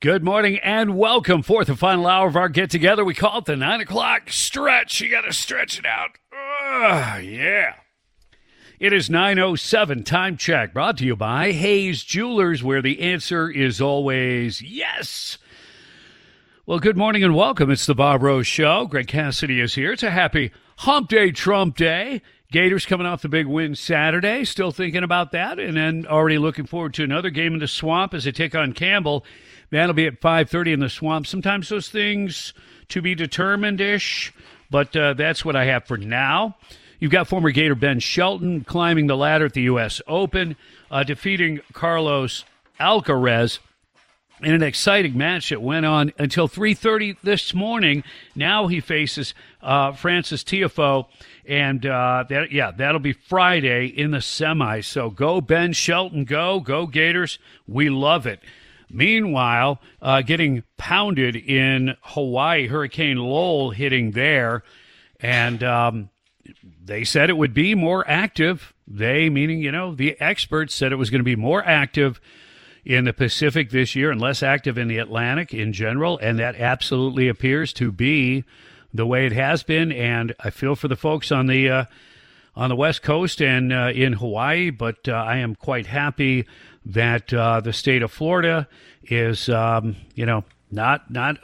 Good morning and welcome. Fourth and final hour of our get-together. We call it the 9 o'clock stretch. You got to stretch it out. Yeah. It is 9:07. Time check. Brought to you by Hayes Jewelers, where the answer is always yes. Well, good morning and welcome. It's the Bob Rose Show. Greg Cassidy is here. It's a happy Hump Day, Trump Day. Gators coming off the big win Saturday. Still thinking about that. And then already looking forward to another game in the Swamp as they take on Campbell. That'll be at 5:30 in the Swamp. Sometimes those things to be determined-ish, but that's what I have for now. You've got former Gator Ben Shelton climbing the ladder at the U.S. Open, defeating Carlos Alcaraz in an exciting match that went on until 3:30 this morning. Now he faces Francis Tiafoe, and that'll be Friday in the semis. So go Ben Shelton, go Gators. We love it. Meanwhile, getting pounded in Hawaii, Hurricane Lowell hitting there, and they said it would be more active. They, meaning, the experts, said it was going to be more active in the Pacific this year and less active in the Atlantic in general, and that absolutely appears to be the way it has been. And I feel for the folks on the West Coast and in Hawaii, but I am quite happy that the state of Florida is, not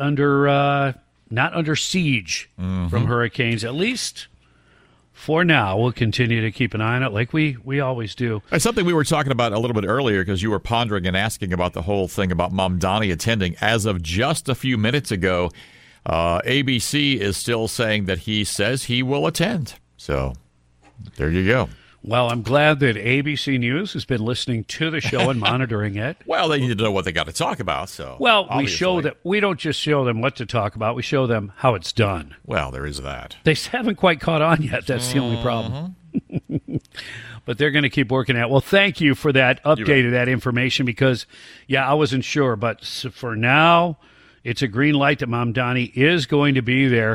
under siege from hurricanes, at least for now. We'll continue to keep an eye on it like we always do. It's something we were talking about a little bit earlier because you were pondering and asking about the whole thing about Mamdani attending. As of just a few minutes ago, ABC is still saying that he says he will attend. So there you go. Well, I'm glad that ABC News has been listening to the show and monitoring it. Well, they need to know what they got to talk about. So, well, we don't just show them what to talk about. We show them how it's done. Well, there is that. They haven't quite caught on yet. That's the only problem. But they're going to keep working at it. Well, thank you for that update of that information because, I wasn't sure. But for now, it's a green light that Mamdani is going to be there.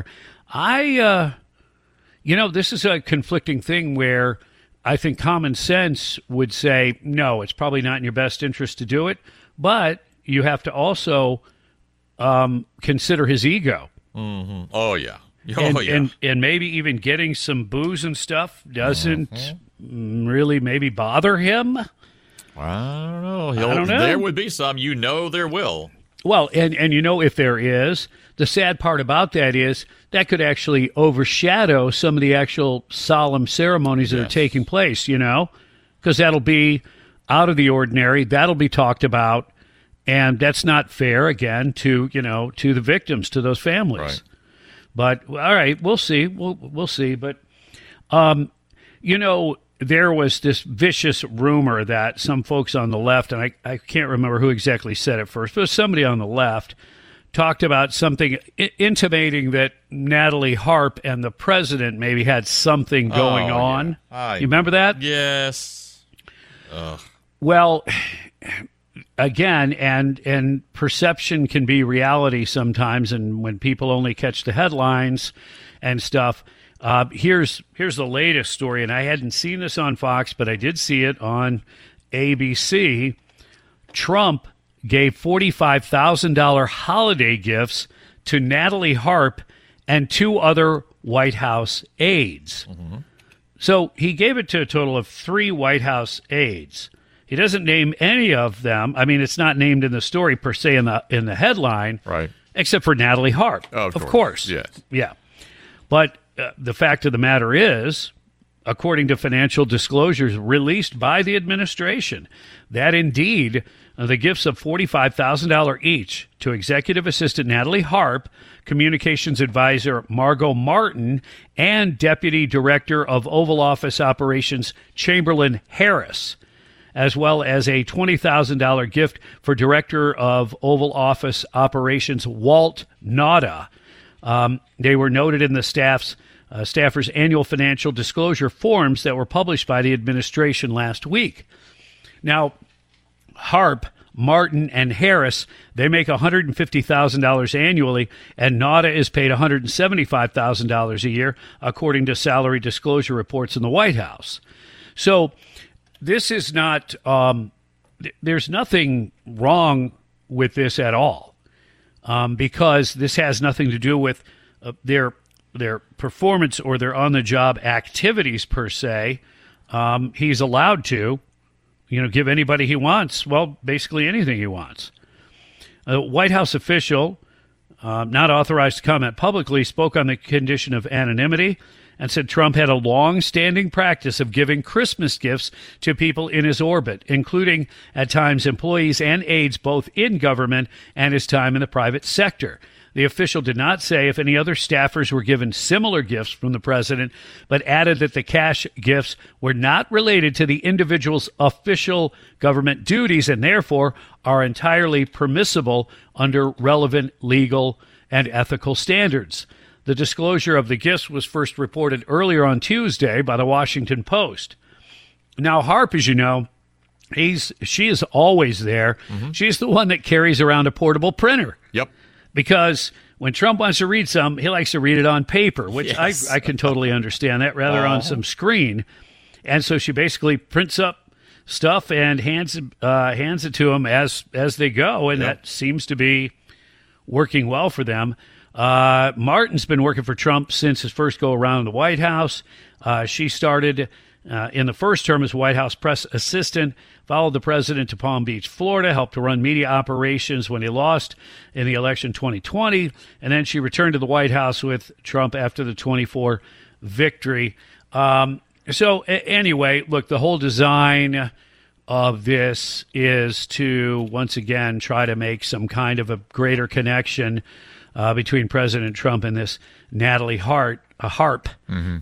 This is a conflicting thing where I think common sense would say, no, it's probably not in your best interest to do it. But you have to also consider his ego. Mm-hmm. Oh, yeah. And maybe even getting some booze and stuff doesn't really maybe bother him. I don't know. I don't know. There would be some. There will. Well, and if there is, the sad part about that is that could actually overshadow some of the actual solemn ceremonies that are taking place, because that'll be out of the ordinary. That'll be talked about, and that's not fair, again, to the victims, to those families. Right. But, all right, we'll see. We'll see. But, there was this vicious rumor that some folks on the left, and I can't remember who exactly said it first, but somebody on the left talked about something intimating that Natalie Harp and the president maybe had something going on. Yeah. You remember that? Yes. Ugh. Well, again, and perception can be reality sometimes, and when people only catch the headlines and stuff. Here's the latest story, and I hadn't seen this on Fox, but I did see it on ABC. Trump gave $45,000 holiday gifts to Natalie Harp and two other White House aides. Mm-hmm. So he gave it to a total of 3 White House aides. He doesn't name any of them. I mean, it's not named in the story per se in the headline, right? Except for Natalie Harp, of course. Yes. Yeah. But the fact of the matter is, according to financial disclosures released by the administration, that indeed the gifts of $45,000 each to Executive Assistant Natalie Harp, Communications Advisor Margot Martin, and Deputy Director of Oval Office Operations Chamberlain Harris, as well as a $20,000 gift for Director of Oval Office Operations Walt Nauta. They were noted in the staffers' annual financial disclosure forms that were published by the administration last week. Now, Harp, Martin, and Harris, they make $150,000 annually, and Nauta is paid $175,000 a year, according to salary disclosure reports in the White House. So this is not there's nothing wrong with this at all. because this has nothing to do with their performance or their on-the-job activities per se. He's allowed to, give anybody he wants, well, basically anything he wants. A White House official, not authorized to comment publicly, spoke on the condition of anonymity and said Trump had a long-standing practice of giving Christmas gifts to people in his orbit, including, at times, employees and aides both in government and his time in the private sector. The official did not say if any other staffers were given similar gifts from the president, but added that the cash gifts were not related to the individual's official government duties and therefore are entirely permissible under relevant legal and ethical standards. The disclosure of the gifts was first reported earlier on Tuesday by the Washington Post. Now, Harp, as you know, she is always there. Mm-hmm. She's the one that carries around a portable printer. Yep. Because when Trump wants to read something, he likes to read it on paper, which yes. I can totally understand that, rather on some screen. And so she basically prints up stuff and hands it to him as they go, and that seems to be working well for them. Martin's been working for Trump since his first go-around in the White House. She started in the first term as White House press assistant, followed the president to Palm Beach, Florida, helped to run media operations when he lost in the election 2020, and then she returned to the White House with Trump after the 24 victory. Anyway, look, the whole design of this is to, once again, try to make some kind of a greater connection between President Trump and this Natalie Harp. Mm-hmm.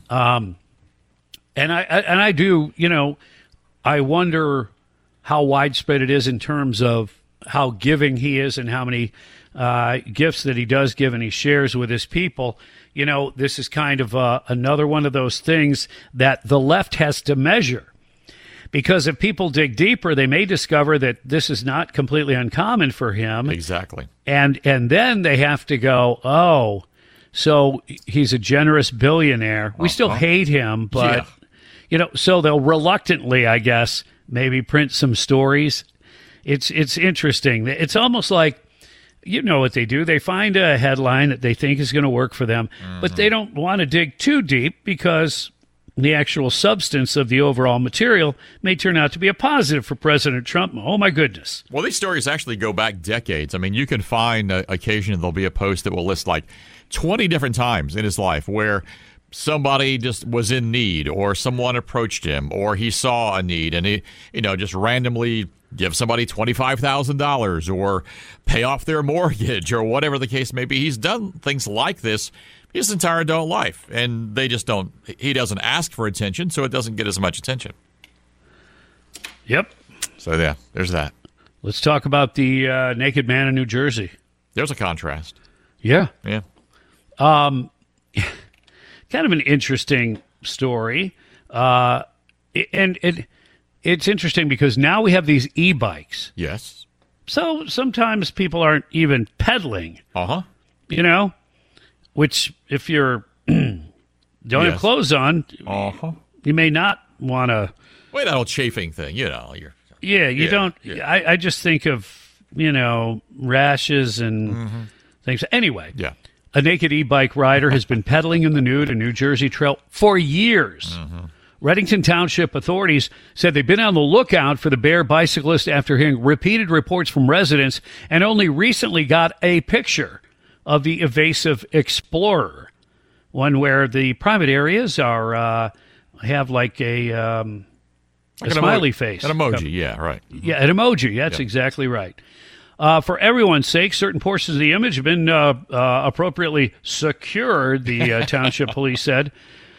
And I do, I wonder how widespread it is in terms of how giving he is and how many gifts that he does give and he shares with his people. This is kind of another one of those things that the left has to measure. Because if people dig deeper, they may discover that this is not completely uncommon for him. Exactly. And then they have to go, oh, so he's a generous billionaire. We still hate him, but, so they'll reluctantly, I guess, maybe print some stories. It's interesting. It's almost like, what they do. They find a headline that they think is going to work for them, but they don't want to dig too deep because the actual substance of the overall material may turn out to be a positive for President Trump. Oh, my goodness. Well, these stories actually go back decades. I mean, you can find occasionally there'll be a post that will list like 20 different times in his life where somebody just was in need or someone approached him or he saw a need and he, just randomly give somebody $25,000 or pay off their mortgage or whatever the case may be. He's done things like this his entire adult life, and he doesn't ask for attention, so it doesn't get as much attention. Yep. So, yeah, there's that. Let's talk about the naked man in New Jersey. There's a contrast. Yeah. Yeah. Kind of an interesting story. And it's interesting because now we have these e-bikes. Yes. So sometimes people aren't even pedaling. Uh-huh. Which, if you're don't have clothes on, you may not want to. Wait, that old chafing thing, you don't. Yeah. I just think of rashes and things. Anyway, a naked e-bike rider has been pedaling in the nude a New Jersey trail for years. Reddington Township authorities said they've been on the lookout for the bare bicyclist after hearing repeated reports from residents and only recently got a picture of the evasive explorer, one where the private areas are have like a smiley face. An emoji, yeah, right. Yeah, an emoji. That's exactly right. For everyone's sake, certain portions of the image have been appropriately secured, the township police said.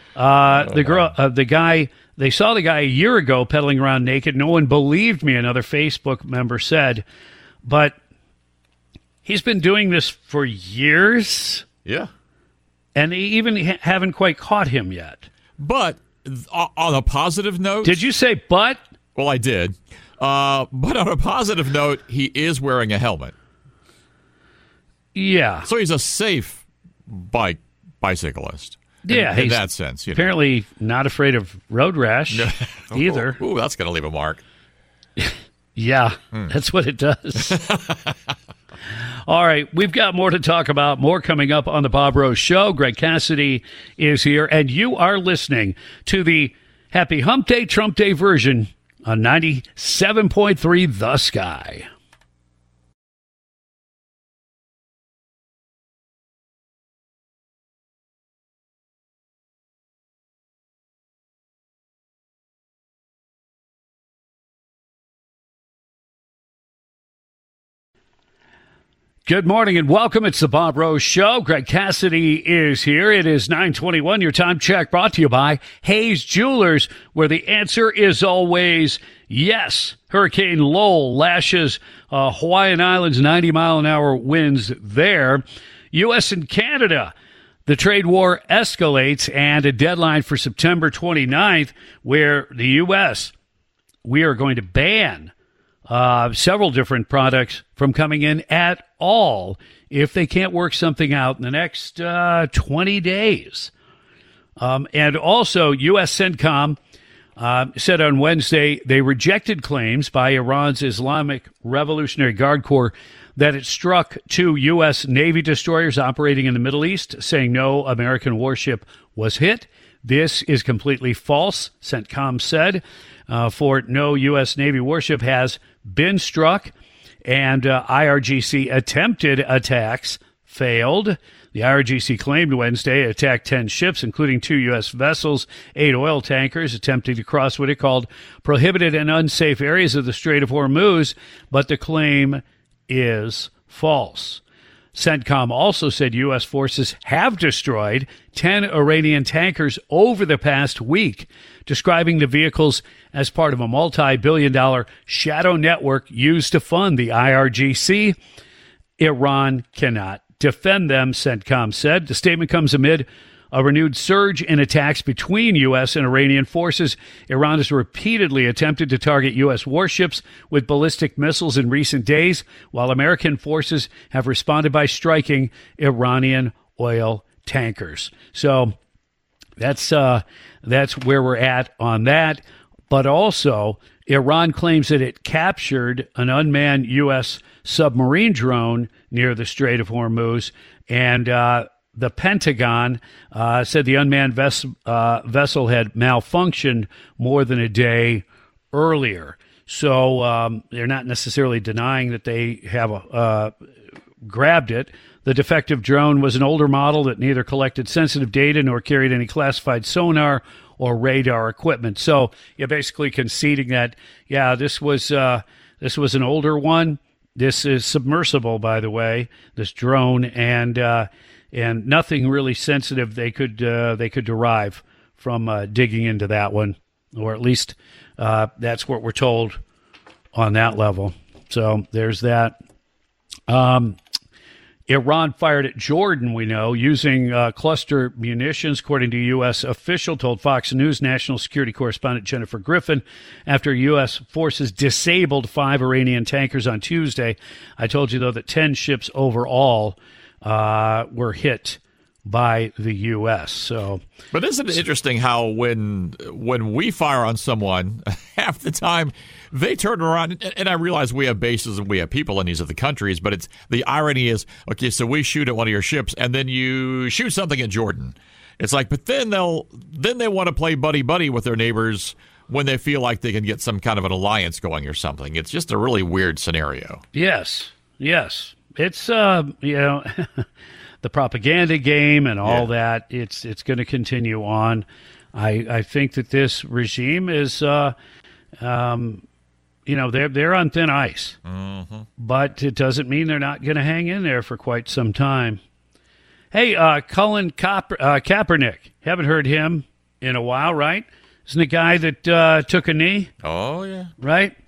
The guy, they saw the guy a year ago pedaling around naked. No one believed me, another Facebook member said. But he's been doing this for years. Yeah. And they even haven't quite caught him yet. But on a positive note... Did you say but? Well, I did. But on a positive note, he is wearing a helmet. Yeah. So he's a safe bicyclist. Yeah. In that sense. Apparently not afraid of road rash either. Ooh, that's going to leave a mark. Yeah, that's what it does. All right, we've got more to talk about, more coming up on the Bob Rose Show. Greg Cassidy is here, and you are listening to the Happy Hump Day, Trump Day version on 97.3 The Sky. Good morning and welcome. It's the Bob Rose Show. Greg Cassidy is here. It is 9:21. Your time check brought to you by Hayes Jewelers, where the answer is always yes. Hurricane Lowell lashes Hawaiian Islands 90-mile-an-hour winds there. U.S. and Canada. The trade war escalates, and a deadline for September 29th where the U.S., we are going to ban several different products from coming in at all if they can't work something out in the next 20 days. And also, U.S. CENTCOM said on Wednesday they rejected claims by Iran's Islamic Revolutionary Guard Corps that it struck 2 U.S. Navy destroyers operating in the Middle East, saying no American warship was hit. This is completely false, CENTCOM said. For no U.S. Navy warship has been struck, and IRGC attempted attacks failed. The IRGC claimed Wednesday it attacked 10 ships, including 2 U.S. vessels, 8 oil tankers, attempting to cross what it called prohibited and unsafe areas of the Strait of Hormuz, but the claim is false. CENTCOM also said U.S. forces have destroyed 10 Iranian tankers over the past week, describing the vehicles as part of a multi-billion-dollar shadow network used to fund the IRGC. Iran cannot defend them, CENTCOM said. The statement comes amid a renewed surge in attacks between U.S. and Iranian forces. Iran has repeatedly attempted to target U.S. warships with ballistic missiles in recent days, while American forces have responded by striking Iranian oil tankers. So that's where we're at on that. But also, Iran claims that it captured an unmanned U.S. submarine drone near the Strait of Hormuz, and the Pentagon said the unmanned vessel had malfunctioned more than a day earlier. So they're not necessarily denying that they have grabbed it. The defective drone was an older model that neither collected sensitive data nor carried any classified sonar or radar equipment. So you're basically conceding that, yeah, this was an older one. This is submersible, by the way, this drone, and nothing really sensitive they could derive from digging into that one, or at least that's what we're told on that level. So there's that. Iran fired at Jordan, we know, using cluster munitions, according to a U.S. official, told Fox News national security correspondent Jennifer Griffin, after U.S. forces disabled 5 Iranian tankers on Tuesday. I told you, though, that 10 ships overall were hit by the U.S. So, but isn't it interesting how when we fire on someone, half the time they turn around, and I realize we have bases and we have people in these other countries, but it's the irony is, okay, so we shoot at one of your ships, and then you shoot something at Jordan. It's like, but then they want to play buddy-buddy with their neighbors when they feel like they can get some kind of an alliance going or something. It's just a really weird scenario. Yes. It's, the propaganda game and all that, it's going to continue on. I think that this regime is, they're on thin ice. Mm-hmm. But it doesn't mean they're not going to hang in there for quite some time. Hey, Colin Kaepernick. Haven't heard him in a while, right? Isn't the guy that took a knee? Oh, yeah. Right?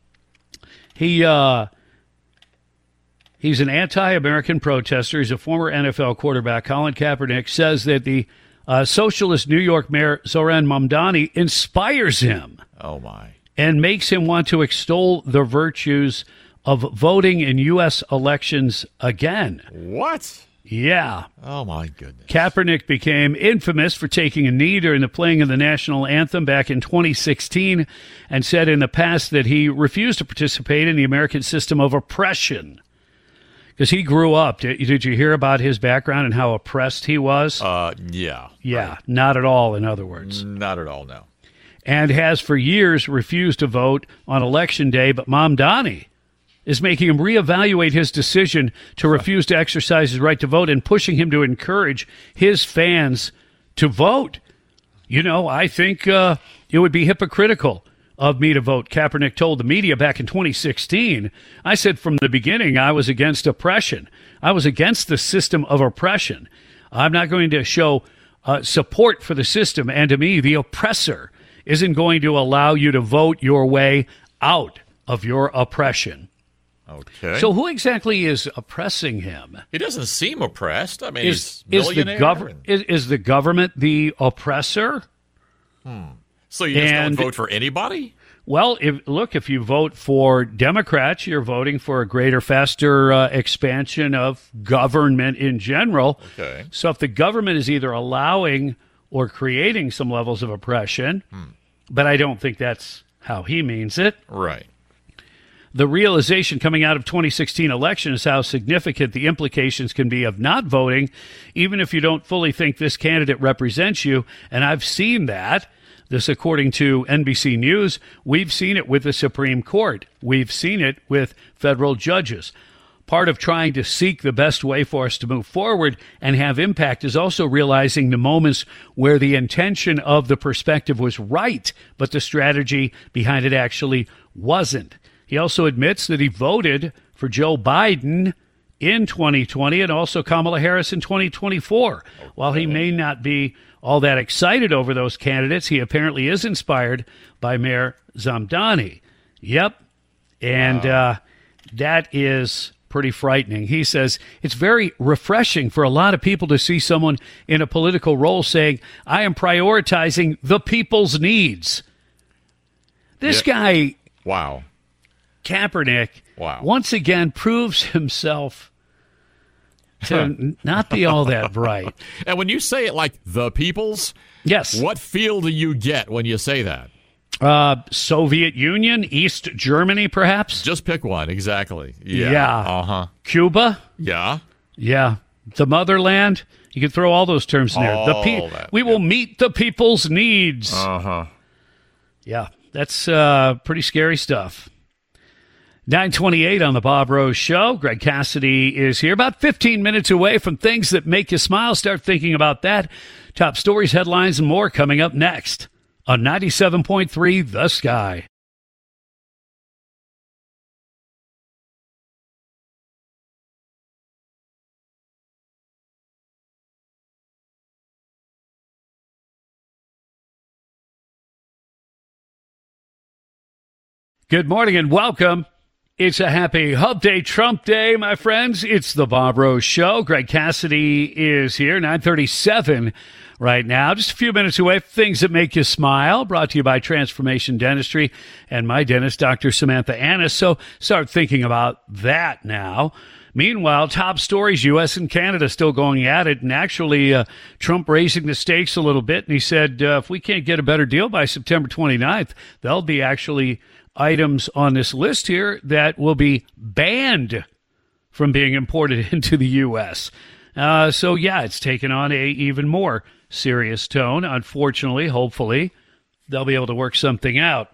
He's an anti-American protester. He's a former NFL quarterback. Colin Kaepernick says that the socialist New York Mayor Zoran Mamdani inspires him. Oh, my. And makes him want to extol the virtues of voting in U.S. elections again. What? Yeah. Oh, my goodness. Kaepernick became infamous for taking a knee during the playing of the national anthem back in 2016 and said in the past that he refused to participate in the American system of oppression. Because he grew up. Did you hear about his background and how oppressed he was? Yeah. Yeah, right. Not at all, in other words. Not at all, no. And has for years refused to vote on Election Day, but Mamdani is making him reevaluate his decision to refuse to exercise his right to vote and pushing him to encourage his fans to vote. I think it would be hypocritical of me to vote, Kaepernick told the media back in 2016. I said from the beginning I was against oppression. I was against the system of oppression. I'm not going to show support for the system, and to me, the oppressor isn't going to allow you to vote your way out of your oppression. Okay. So who exactly is oppressing him? He doesn't seem oppressed. I mean, Is he's millionaire. Is the government the oppressor? So you just don't vote for anybody? Well, if you vote for Democrats, you're voting for a greater, faster expansion of government in general. Okay. So if the government is either allowing or creating some levels of oppression, but I don't think that's how he means it. Right. The realization coming out of 2016 election is how significant the implications can be of not voting, even if you don't fully think this candidate represents you. And I've seen that. This, according to NBC News, we've seen it with the Supreme Court. We've seen it with federal judges. Part of trying to seek the best way for us to move forward and have impact is also realizing the moments where the intention of the perspective was right, but the strategy behind it actually wasn't. He also admits that he voted for Joe Biden in 2020 and also Kamala Harris in 2024. Okay. While he may not be all that excited over those candidates, he apparently is inspired by Mayor Mamdani. Yep. And that is pretty frightening. He says it's very refreshing for a lot of people to see someone in a political role saying, I am prioritizing the people's needs. This guy, wow, Kaepernick, wow, once again proves himself to not be all that bright. And when you say it like the people's, yes, what feel do you get when you say that? Soviet Union, East Germany, perhaps? Just pick one, exactly. Yeah. Uh-huh. Cuba? Yeah. Yeah. The motherland? You can throw all those terms in there. We will meet the people's needs. Uh-huh. Yeah, that's pretty scary stuff. 9:28 on the Bob Rose Show. Greg Cassidy is here. About 15 minutes away from things that make you smile. Start thinking about that. Top stories, headlines, and more coming up next on 97.3 The Sky. Good morning and welcome. It's a happy Hub Day, Trump Day, my friends. It's the Bob Rose Show. Greg Cassidy is here, 9:37 right now. Just a few minutes away from things that make you smile. Brought to you by Transformation Dentistry and my dentist, Dr. Samantha Annis. So start thinking about that now. Meanwhile, top stories, U.S. and Canada still going at it. And actually, Trump raising the stakes a little bit. And he said, if we can't get a better deal by September 29th, there'll be actually items on this list here that will be banned from being imported into the U.S. So, yeah, it's taken on a even more serious tone. Unfortunately, hopefully, they'll be able to work something out.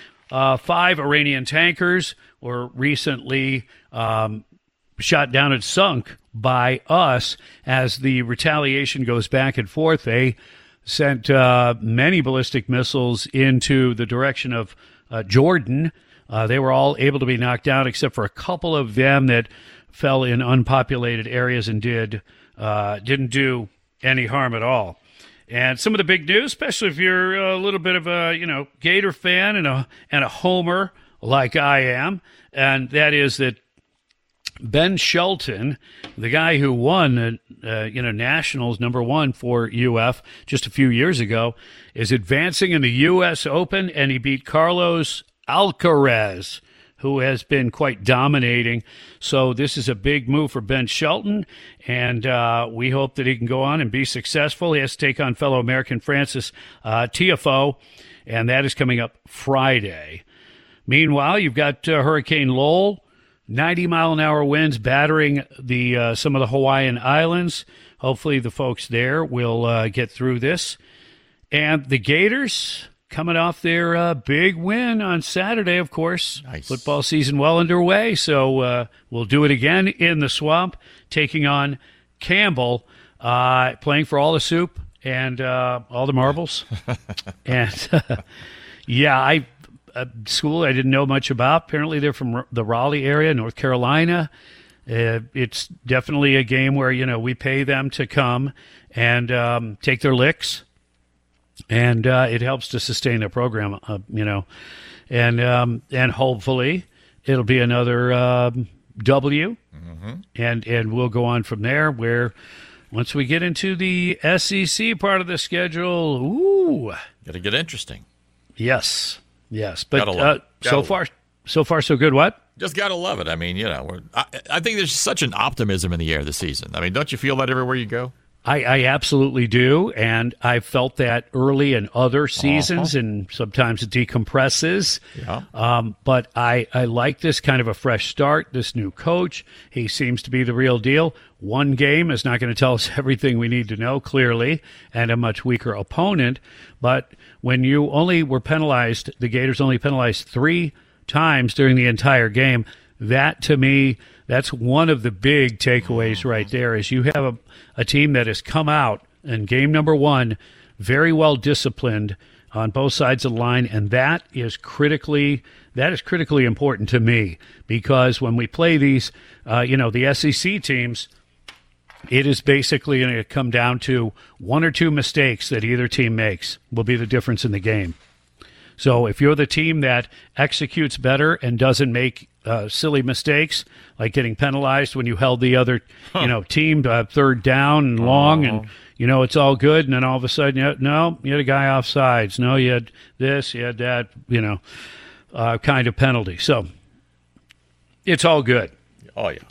5 Iranian tankers were recently shot down and sunk by us as the retaliation goes back and forth. They sent many ballistic missiles into the direction of Jordan. They were all able to be knocked down except for a couple of them that fell in unpopulated areas and didn't do any harm at all. And some of the big news, especially if you're a little bit of a Gator fan and a homer like I am, and that is that Ben Shelton, the guy who won Nationals #1 for UF just a few years ago, is advancing in the U.S. Open, and he beat Carlos Alcaraz, who has been quite dominating. So this is a big move for Ben Shelton, and we hope that he can go on and be successful. He has to take on fellow American Francis Tiafoe, and that is coming up Friday. Meanwhile, you've got Hurricane Lowell, 90-mile-an-hour winds battering the some of the Hawaiian Islands. Hopefully the folks there will get through this. And the Gators coming off their big win on Saturday, of course. Nice. Football season well underway, so we'll do it again in the Swamp, taking on Campbell, playing for all the soup and all the marbles. And, school I didn't know much about. Apparently they're from the Raleigh area, North Carolina. It's definitely a game where, we pay them to come and take their licks. And it helps to sustain their program, and hopefully it'll be another W, and we'll go on from there. Where once we get into the SEC part of the schedule, It'll get interesting. Yes, but so far so good. What? Just gotta love it. I mean, I think there's such an optimism in the air this season. I mean, don't you feel that everywhere you go? I absolutely do, and I've felt that early in other seasons, and sometimes it decompresses. Yeah. But I like this kind of a fresh start, this new coach. He seems to be the real deal. One game is not going to tell us everything we need to know, clearly, and a much weaker opponent. But when you only were penalized, the Gators only penalized 3 times during the entire game, that to me, that's one of the big takeaways right there, is you have a team that has come out in game number 1 very well disciplined on both sides of the line, and that is critically important to me, because when we play these, the SEC teams, it is basically going to come down to 1 or 2 mistakes that either team makes will be the difference in the game. So if you're the team that executes better and doesn't make silly mistakes, like getting penalized when you held the other team to third down and long, and it's all good, and then all of a sudden, you had a guy offsides. No, you had this, you had that, kind of penalty. So it's all good. Oh, yeah.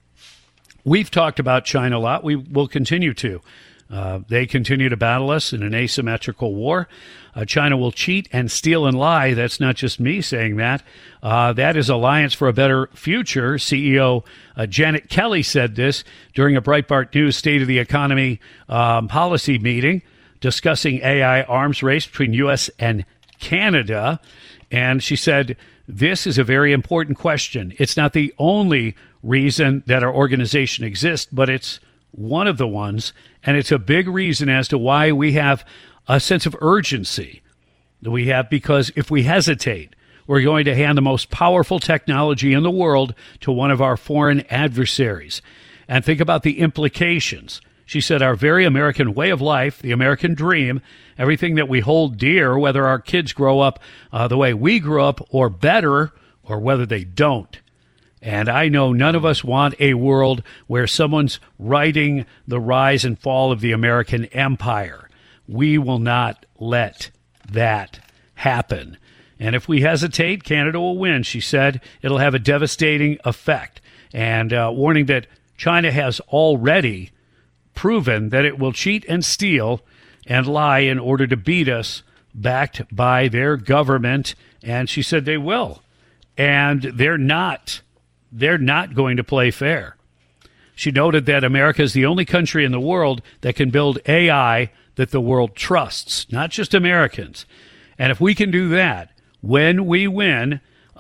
We've talked about China a lot. We will continue to. They continue to battle us in an asymmetrical war. China will cheat and steal and lie. That's not just me saying that. That is Alliance for a Better Future. CEO Janet Kelly said this during a Breitbart News State of the Economy policy meeting discussing AI arms race between U.S. and Canada. And she said, this is a very important question. It's not the only reason that our organization exists, but it's one of the ones, and it's a big reason as to why we have a sense of urgency that we have, because if we hesitate, we're going to hand the most powerful technology in the world to one of our foreign adversaries. And think about the implications. She said, our very American way of life, the American dream, everything that we hold dear, whether our kids grow up the way we grew up or better, or whether they don't. And I know none of us want a world where someone's writing the rise and fall of the American empire. We will not let that happen. And if we hesitate, Canada will win, she said. It'll have a devastating effect. And warning that China has already proven that it will cheat and steal and lie in order to beat us, backed by their government. And she said they will. And they're not going to play fair. She noted that America is the only country in the world that can build AI that the world trusts, not just Americans. And if we can do that, when we win,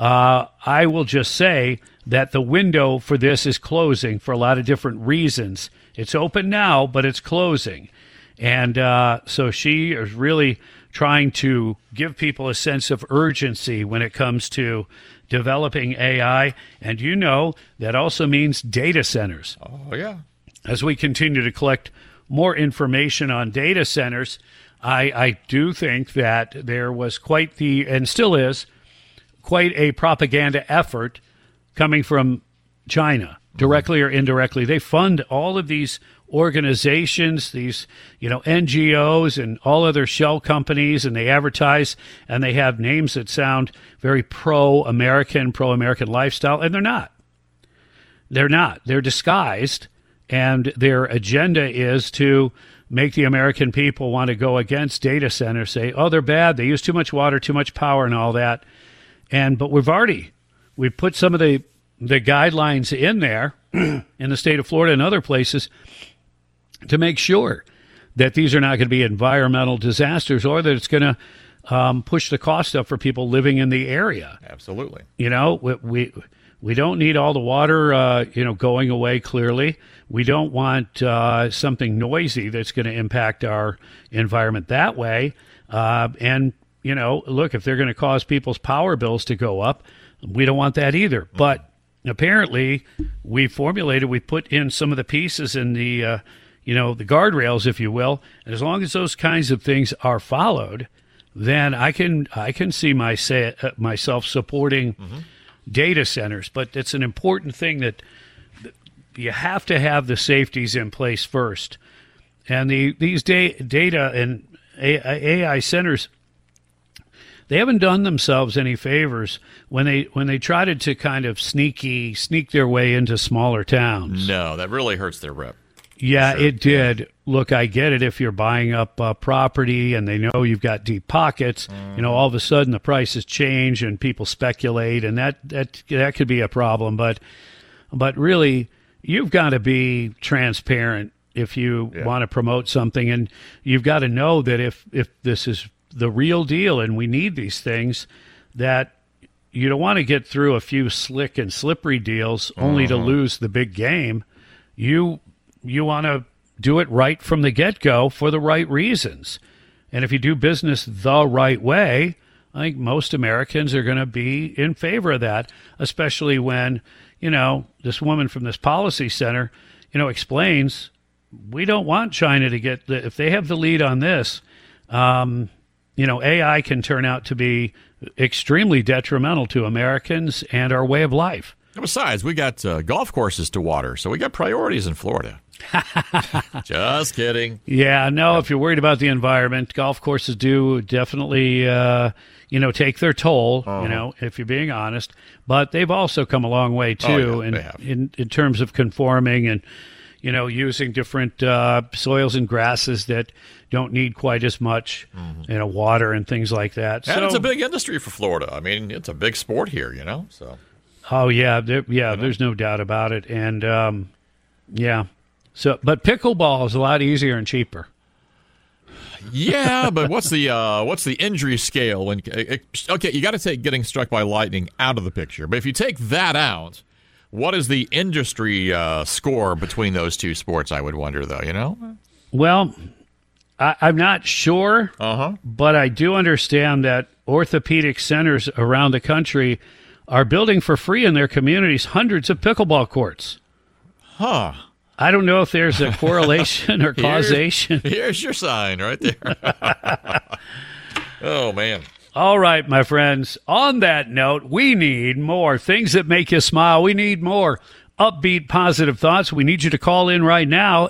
I will just say that the window for this is closing for a lot of different reasons. It's open now, but it's closing. And so she is really trying to give people a sense of urgency when it comes to developing AI. And that also means data centers. Oh, yeah. As we continue to collect more information on data centers, I do think that there was and still is, quite a propaganda effort coming from China, directly or indirectly. They fund all of these organizations, these, NGOs and all other shell companies, and they advertise, and they have names that sound very pro-American lifestyle, and they're not. They're not. They're disguised, and their agenda is to make the American people want to go against data centers, say, oh, they're bad, they use too much water, too much power, and all that. But we've put some of the the guidelines in there in the state of Florida and other places to make sure that these are not going to be environmental disasters or that it's going to push the cost up for people living in the area. Absolutely. You know, we don't need all the water, going away clearly. We don't want something noisy that's going to impact our environment that way. And, look, if they're going to cause people's power bills to go up, we don't want that either. But apparently we put in some of the pieces in the, the guardrails, if you will. And as long as those kinds of things are followed, then I can see myself supporting data centers. But it's an important thing that you have to have the safeties in place first. And these data and AI centers, they haven't done themselves any favors when they tried to kind of sneak their way into smaller towns. No, that really hurts their rep. Yeah, Sure. it did. Look, I get it. If you're buying up property and they know you've got deep pockets, all of a sudden the prices change and people speculate, and that could be a problem. But really, you've got to be transparent if you want to promote something, and you've got to know that if this is the real deal and we need these things, that you don't want to get through a few slick and slippery deals only to lose the big game. You want to do it right from the get-go for the right reasons. And if you do business the right way, I think most Americans are going to be in favor of that, especially when, this woman from this policy center, explains we don't want China to get if they have the lead on this, AI can turn out to be extremely detrimental to Americans and our way of life. And besides, we got golf courses to water, so we got priorities in Florida. Just kidding. Yeah, no, if you're worried about the environment, golf courses do definitely, take their toll, if you're being honest. But they've also come a long way, too, in terms of conforming and, using different soils and grasses that don't need quite as much, water and things like that. And it's a big industry for Florida. I mean, it's a big sport here, so. Oh, yeah, there's no doubt about it. And, So, but pickleball is a lot easier and cheaper. Yeah, but what's the injury scale? Okay, you got to take getting struck by lightning out of the picture. But if you take that out, what is the industry score between those two sports? I would wonder, though. Well, I'm not sure, but I do understand that orthopedic centers around the country are building for free in their communities hundreds of pickleball courts. Huh. I don't know if there's a correlation or causation. Here's your sign right there. Oh, man. All right, my friends. On that note, we need more things that make you smile. We need more upbeat, positive thoughts. We need you to call in right now,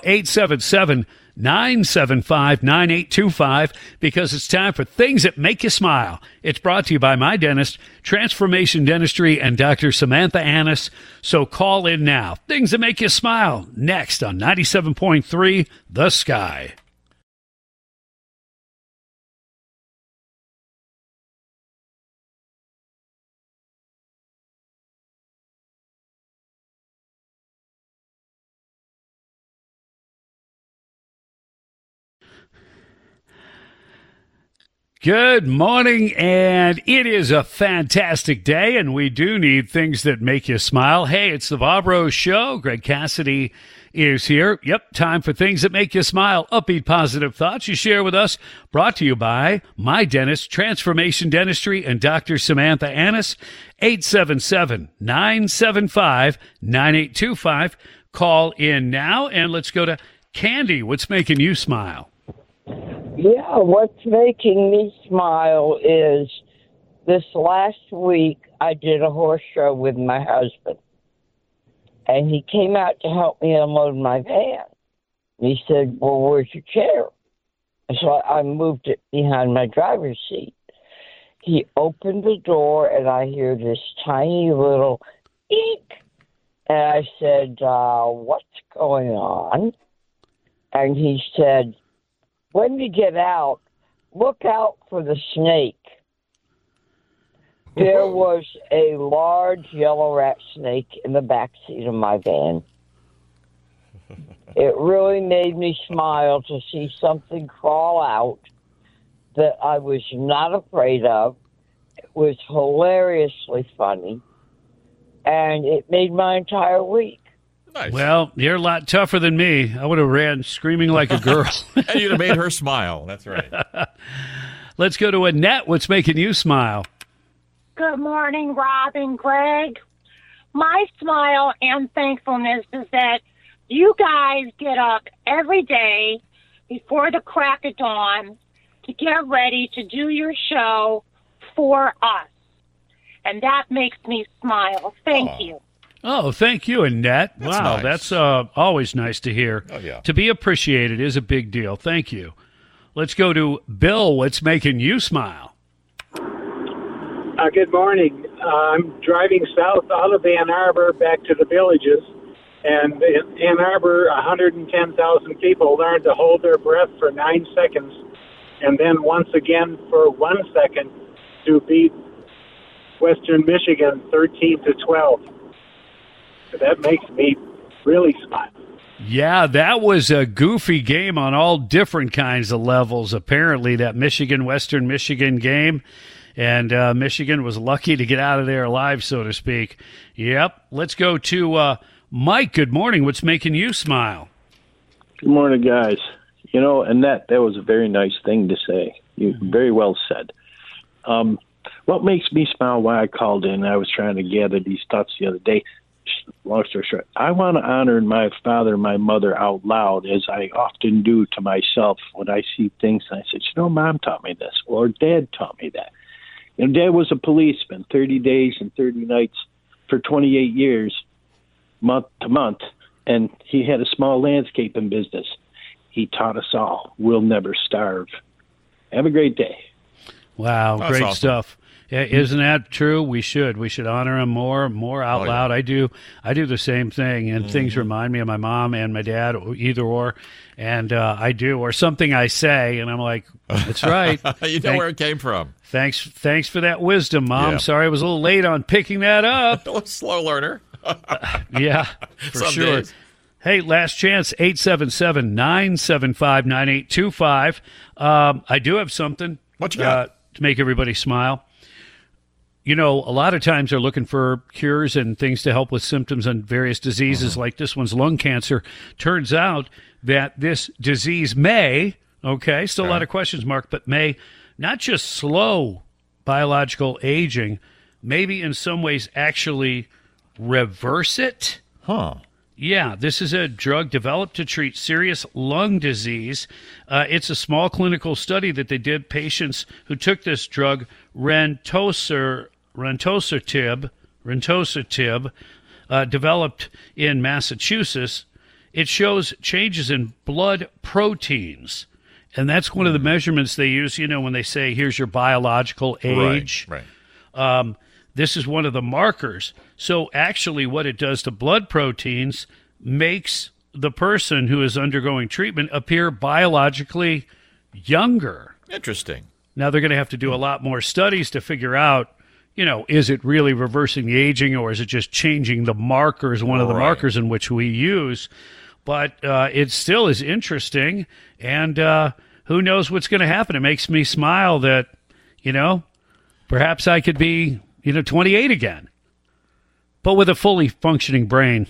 877-975-9825, because it's time for Things That Make You Smile. It's brought to you by My Dentist, Transformation Dentistry, and Dr. Samantha Annis. So call in now. Things That Make You Smile, next on 97.3 The Sky. Good morning, and it is a fantastic day, and we do need things that make you smile. Hey, it's the Bob Rose Show. Greg Cassidy is here. Yep, time for things that make you smile. Upbeat, positive thoughts you share with us. Brought to you by My Dentist, Transformation Dentistry, and Dr. Samantha Annis. 877-975-9825. Call in now, and let's go to Candy. What's making you smile? Yeah, what's making me smile is this last week I did a horse show with my husband, and he came out to help me unload my van. He said, well, where's your chair? So I moved it behind my driver's seat. He opened the door, and I hear this tiny little eek. And I said, what's going on? And he said, when you get out, look out for the snake. There was a large yellow rat snake in the back seat of my van. It really made me smile to see something crawl out that I was not afraid of. It was hilariously funny, and it made my entire week. Nice. Well, you're a lot tougher than me. I would have ran screaming like a girl. And you'd have made her smile. That's right. Let's go to Annette. What's making you smile? Good morning, Rob and Greg. My smile and thankfulness is that you guys get up every day before the crack of dawn to get ready to do your show for us. And that makes me smile. Thank you. Oh, thank you, Annette. That's wow, nice. that's always nice to hear. Oh, yeah. To be appreciated is a big deal. Thank you. Let's go to Bill. What's making you smile? Good morning. I'm driving south out of Ann Arbor back to the villages. And in Ann Arbor, 110,000 people learned to hold their breath for 9 seconds and then once again for 1 second to beat Western Michigan 13-12. That makes me really smile. Yeah, that was a goofy game on all different kinds of levels, apparently, that Michigan-Western Michigan game. And Michigan was lucky to get out of there alive, so to speak. Yep. Let's go to Mike. Good morning. What's making you smile? Good morning, guys. You know, Annette, that was a very nice thing to say. You very well said. What makes me smile, why I called in, I was trying to gather these thoughts the other day. Long story short, I want to honor my father and my mother out loud, as I often do to myself when I see things. And I said, you know, Mom taught me this, or Dad taught me that. You know, Dad was a policeman, 30 days and 30 nights for 28 years, month to month, and he had a small landscaping business. He taught us all, we'll never starve. Have a great day. Wow, That's great awesome. stuff. Yeah, isn't that true? We should honor him more out Oh, loud. yeah. I do the same thing, and things remind me of my mom and my dad, either or, and I do, or something I say, and I'm like, that's right. You know where it came from. Thanks for that wisdom, Mom. Yeah. Sorry I was a little late on picking that up. A slow learner. Yeah, for Some sure. days. Hey, last chance, 877-975-9825. I do have something What you got? to make everybody smile. You know, a lot of times they're looking for cures and things to help with symptoms on various diseases like this one's lung cancer. Turns out that this disease may, still a lot of questions, Mark, but may not just slow biological aging, maybe in some ways actually reverse it. Huh. Yeah, this is a drug developed to treat serious lung disease. It's a small clinical study that they did. Patients who took this drug, rentosutib, developed in Massachusetts. It shows changes in blood proteins. And that's one of the measurements they use, you know, when they say, here's your biological age. Right. This is one of the markers. So actually what it does to blood proteins makes the person who is undergoing treatment appear biologically younger. Interesting. Now they're going to have to do a lot more studies to figure out, you know, is it really reversing the aging or is it just changing the markers, one of the Right. markers in which we use. But it still is interesting, and who knows what's going to happen. It makes me smile that, you know, perhaps I could be, 28 again, but with a fully functioning brain.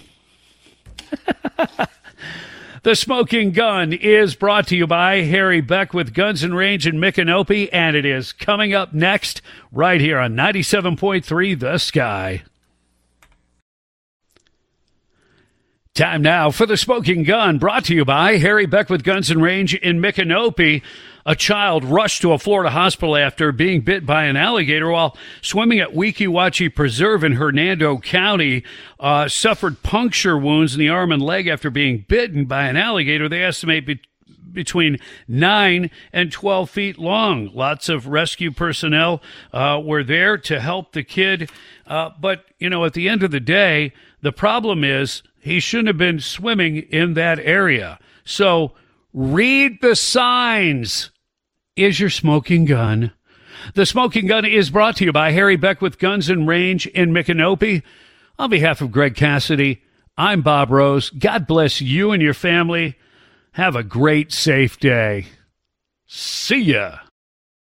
The Smoking Gun is brought to you by Harry Beck with Guns N' Range in Micanopy, and it is coming up next right here on 97.3 The Sky. Time now for The Smoking Gun, brought to you by Harry Beck with Guns N' Range in Micanopy. A child rushed to a Florida hospital after being bit by an alligator while swimming at Weeki Wachee Preserve in Hernando County. Suffered puncture wounds in the arm and leg after being bitten by an alligator. They estimate between 9 and 12 feet long. Lots of rescue personnel were there to help the kid. But, at the end of the day, the problem is he shouldn't have been swimming in that area. So read the signs. Is your smoking gun The Smoking Gun is brought to you by Harry Beckwith Guns and Range in Micanopy. On behalf of Greg Cassidy, I'm Bob Rose. God bless you and your family. Have a great, safe day. See ya.